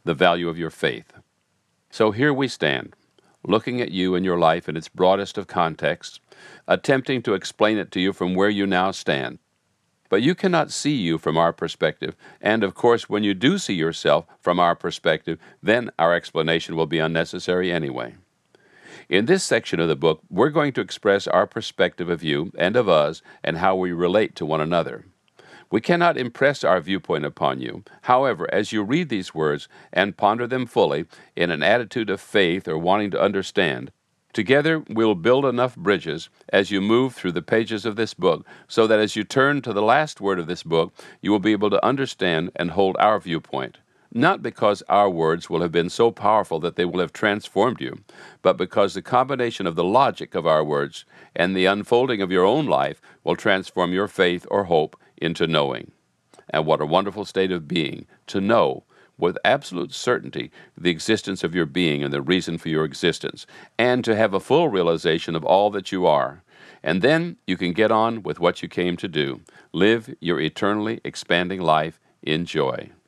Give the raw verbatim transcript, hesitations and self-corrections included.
the value of your faith. So here we stand, looking at you and your life in its broadest of contexts, attempting to explain it to you from where you now stand. But you cannot see you from our perspective, and of course, when you do see yourself from our perspective, then our explanation will be unnecessary anyway. In this section of the book, we're going to express our perspective of you and of us and how we relate to one another. We cannot impress our viewpoint upon you. However, as you read these words and ponder them fully in an attitude of faith or wanting to understand, together we'll build enough bridges as you move through the pages of this book so that as you turn to the last word of this book, you will be able to understand and hold our viewpoint. Not because our words will have been so powerful that they will have transformed you, but because the combination of the logic of our words and the unfolding of your own life will transform your faith or hope into knowing. And what a wonderful state of being, to know with absolute certainty the existence of your being and the reason for your existence, and to have a full realization of all that you are. And then you can get on with what you came to do, live your eternally expanding life in joy.